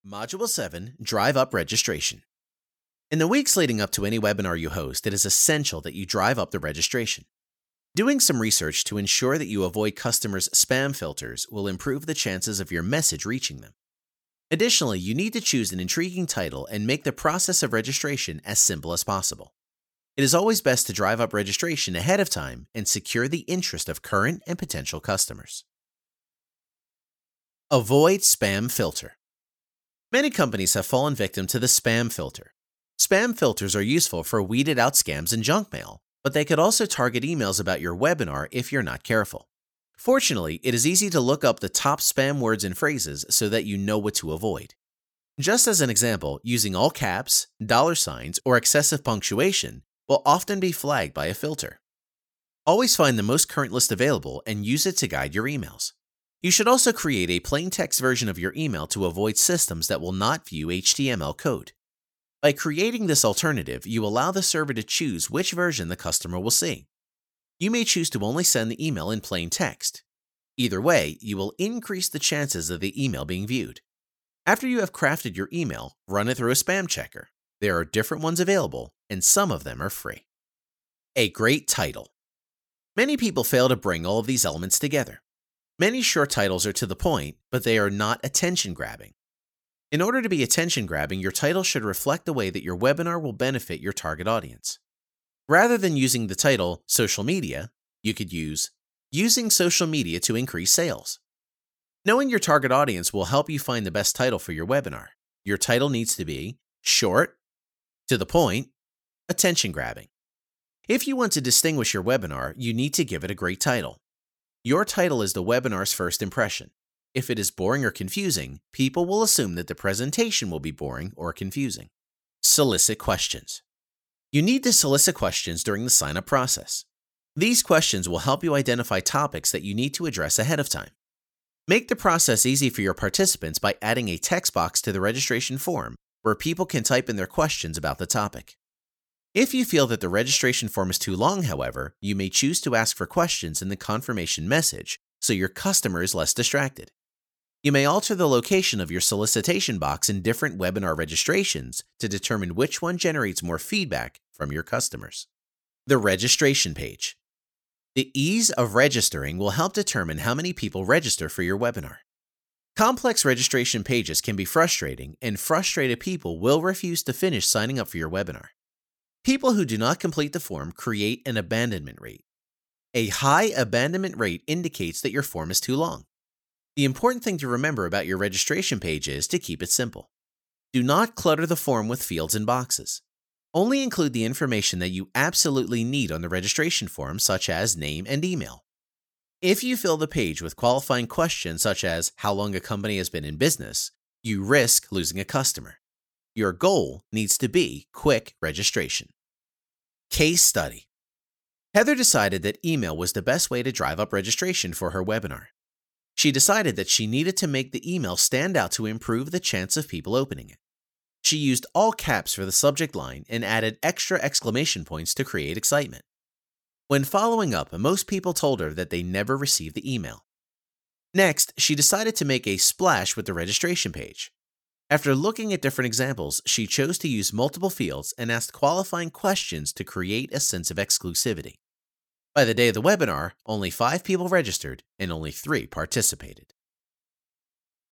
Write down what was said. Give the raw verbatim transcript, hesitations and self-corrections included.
Module seven, Drive Up Registration. In the weeks leading up to any webinar you host, it is essential that you drive up the registration. Doing some research to ensure that you avoid customers' spam filters will improve the chances of your message reaching them. Additionally, you need to choose an intriguing title and make the process of registration as simple as possible. It is always best to drive up registration ahead of time and secure the interest of current and potential customers. Avoid spam filter. Many companies have fallen victim to the spam filter. Spam filters are useful for weeded out scams and junk mail, but they could also target emails about your webinar if you're not careful. Fortunately, it is easy to look up the top spam words and phrases so that you know what to avoid. Just as an example, using all caps, dollar signs, or excessive punctuation will often be flagged by a filter. Always find the most current list available and use it to guide your emails. You should also create a plain text version of your email to avoid systems that will not view H T M L code. By creating this alternative, you allow the server to choose which version the customer will see. You may choose to only send the email in plain text. Either way, you will increase the chances of the email being viewed. After you have crafted your email, run it through a spam checker. There are different ones available, and some of them are free. A great title. Many people fail to bring all of these elements together. Many short titles are to the point, but they are not attention-grabbing. In order to be attention-grabbing, your title should reflect the way that your webinar will benefit your target audience. Rather than using the title Social Media, you could use Using Social Media to Increase Sales. Knowing your target audience will help you find the best title for your webinar. Your title needs to be short, to the point, attention-grabbing. If you want to distinguish your webinar, you need to give it a great title. Your title is the webinar's first impression. If it is boring or confusing, people will assume that the presentation will be boring or confusing. Solicit questions. You need to solicit questions during the sign-up process. These questions will help you identify topics that you need to address ahead of time. Make the process easy for your participants by adding a text box to the registration form where people can type in their questions about the topic. If you feel that the registration form is too long, however, you may choose to ask for questions in the confirmation message so your customer is less distracted. You may alter the location of your solicitation box in different webinar registrations to determine which one generates more feedback from your customers. The registration page. The ease of registering will help determine how many people register for your webinar. Complex registration pages can be frustrating, and frustrated people will refuse to finish signing up for your webinar. People who do not complete the form create an abandonment rate. A high abandonment rate indicates that your form is too long. The important thing to remember about your registration page is to keep it simple. Do not clutter the form with fields and boxes. Only include the information that you absolutely need on the registration form, such as name and email. If you fill the page with qualifying questions such as how long a company has been in business, you risk losing a customer. Your goal needs to be quick registration. Case study. Heather decided that email was the best way to drive up registration for her webinar. She decided that she needed to make the email stand out to improve the chance of people opening it. She used all caps for the subject line and added extra exclamation points to create excitement. When following up, most people told her that they never received the email. Next, she decided to make a splash with the registration page. After looking at different examples, she chose to use multiple fields and asked qualifying questions to create a sense of exclusivity. By the day of the webinar, only five people registered and only three participated.